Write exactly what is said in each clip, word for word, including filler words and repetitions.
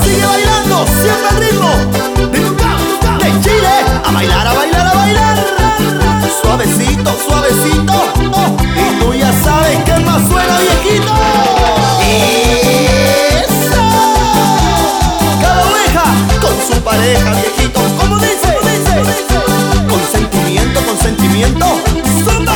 sigue bailando, siempre al ritmo de Chile. A bailar, a bailar, a bailar. Suavecito, suavecito. Oh, y tú ya sabes que más suena, viejito. Eso. Cada oveja con su pareja, viejito. ¿Cómo dice? ¿Cómo dice? Con sentimiento, con sentimiento. ¡Zumba!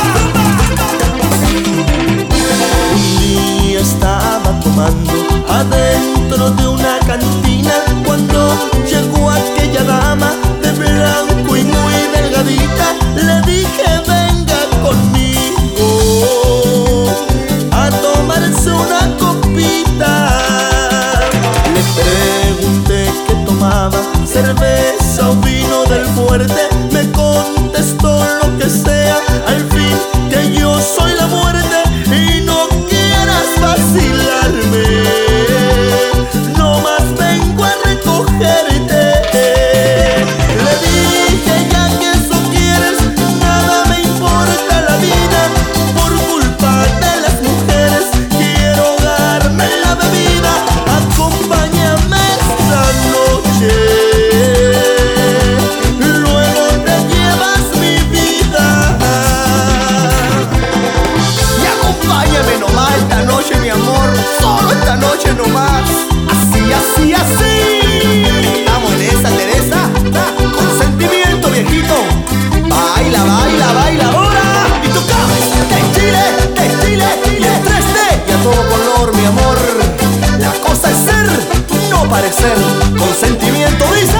Un día estaba tomando adentro de una cantina cuando llegó aquella dama de blanco y muy delgadita. Le dije venga conmigo a tomarse una copita. Le pregunté qué tomaba, cerveza o vino del fuerte. Me contestó lo que sea, al fin que yo soy la muerte. Y no quieras vacilarme, no más vengo a recogerte. Le dije ya que eso quieres, nada me importa la vida. Por culpa de las mujeres quiero darme la bebida. Acompáñame esta noche, luego te llevas mi vida. Y acompáñame nomás esta noche, mi amor, solo esta noche nomás. Así, así, así. Estamos en esa, Teresa. Con sentimiento, viejito. Baila, baila, baila ahora. Y tú cabes de Chile, de Chile y el tres D. Y a todo color, mi amor. La cosa es ser, no parecer. Con sentimiento, dice.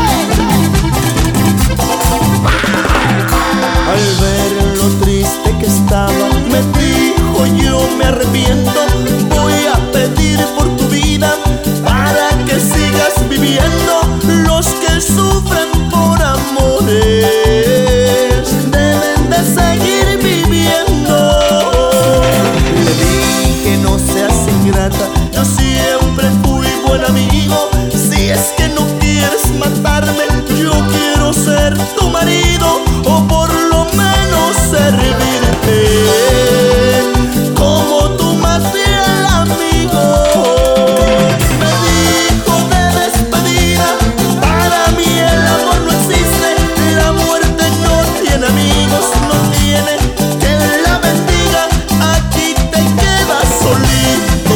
Al ver lo triste que estaba, me dijo yo me arrepiento. Voy a pedir por tu vida para que sigas viviendo. Los que sufren por amores deben de seguir viviendo. Le dije no seas ingrata, yo siempre fui buen amigo. Si es que no quieres matarme, yo quiero ser tu marido, o por lo menos servirte como tu más fiel amigo. Me dijo de despedida, para mí el amor no existe. La muerte no tiene amigos, no tiene quien la bendiga. Aquí te quedas solito,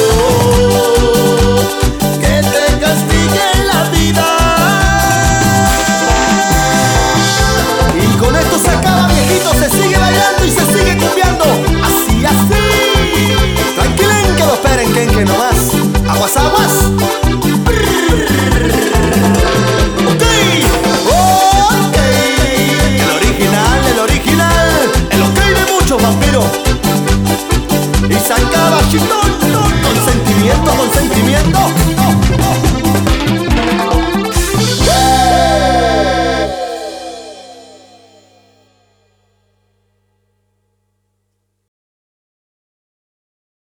que te castigue la vida. Y con esto se acaba, viejito, se sigue bailando y se sigue cumbiando. Así, así. Tranquilen que lo esperen, que que nomás. Aguas, aguas. Ok, ok. El original, el original. El ok de muchos vampiros. Y se acaba, chitón.